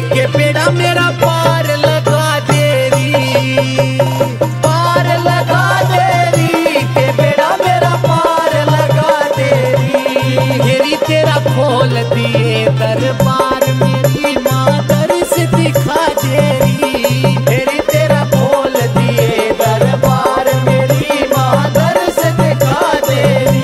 के बेड़ा मेरा पार लगा देरी, पार लगा देरी के बेड़ा मेरा पार लगा देरी। घेरी तेरा खोल दिए दरबार मेरी माँ दर्श दिखा देरी। घेरी तेरा खोल दिए दरबार मेरी माँ दर्श दिखा देरी।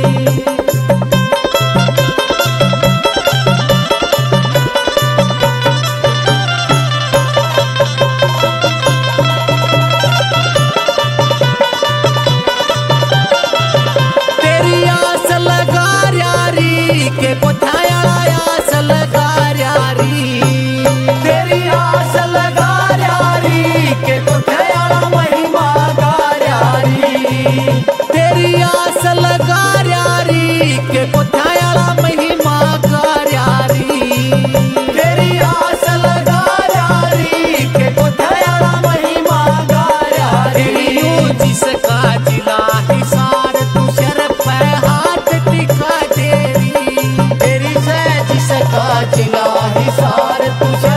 के कोठाया आस लगा यारी, तेरी आस लगा यारी के कोठाया महिमा गा यारी। तेरी आस लगा यारी के कोठाया महिमा गा यारी। तेरी आस लगा यारी के कोठाया महिमा गा यारी। जिसका जिला हिसार तू सर पे हाथ दिखा देरी। जिसका जिला हिसार तुझे